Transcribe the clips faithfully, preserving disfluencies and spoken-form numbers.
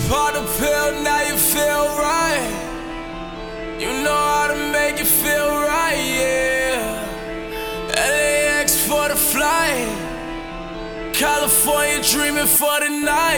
Pop the pill, now you feel right. You know how to make it feel right, yeah. L A X for the flight, California dreaming for the night,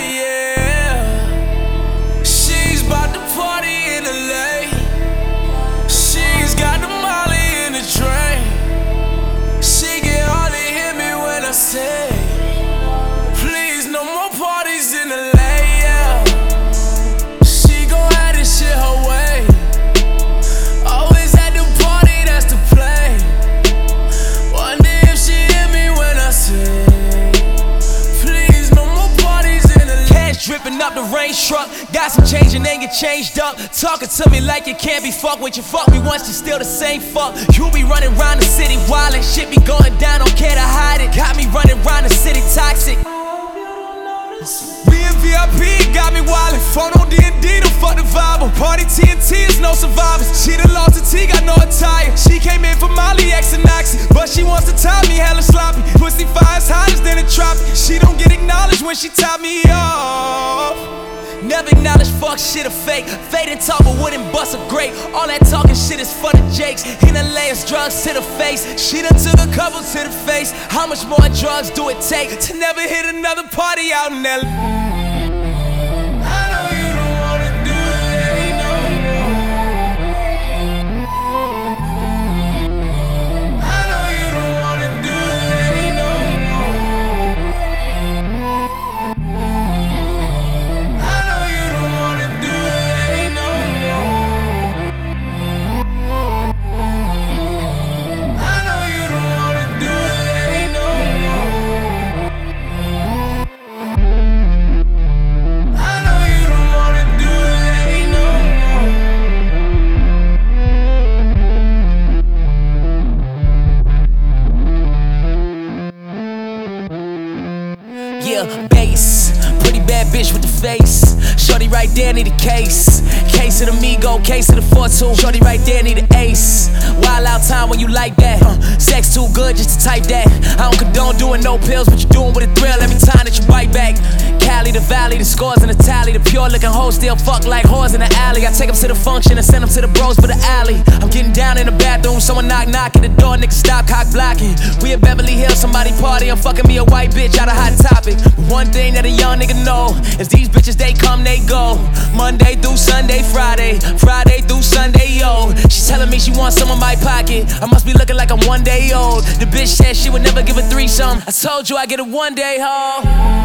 yeah. She's bout to party in L A. She's got the molly in the drain. She can hardly hear me when I say, please, no more parties in L A, yeah. She gon' have this shit her way. Always at the party, that's the play. Wonder if she hear me when I say, please, no more parties in L A. Cash dripping up the range truck. Got some change and ain't get changed up. Talking to me like you can't be fucked with. You fuck me once, you still the same fuck. You be running around the city wildin'. Shit be going down, don't care to hide it. Got me running around the city toxic. We in V I P, got me wildin'. Phone on D and D, don't fuck the vibe. Party T N T is no survivors. She done lost her T, got no attire. She came in for Molly, X and Oxy, but she wants to tie me hella sloppy. Pussy fire is hotter than a tropic. She don't get acknowledged when she top me off. Never acknowledge fuck shit or fake. Fade and talk but wouldn't bust a grape. All that talking shit is for the jakes. In L A it's drugs to the face. She done took a couple to the face. How much more drugs do it take to never hit another party out in L A? Yeah, bass, pretty bad bitch with the face. Shorty right there need a case. Case of the Migo, case of the four two. Shorty right there need an ace. Wild out time when you like that. uh, Sex too good just to type that. I don't condone doing no pills, but you doing with a thrill every time that you bite back. Cali, the valley, the scores in the tally. The pure looking hoes still fuck like whores in the alley. I take them to the function and send them to the bros for the alley. I'm getting down in the bathroom, someone knock knock at the door, niggas stop cock blocking. We at Beverly Hills, somebody party, I'm fucking me a white bitch out of Hot Topic. But one thing that a young nigga know is these bitches, they come, they go. Monday through Sunday, Friday, Friday through Sunday, yo. She's telling me she wants some of my pocket. I must be looking like I'm one day old. The bitch said she would never give a threesome. I told you I get it one day, ho.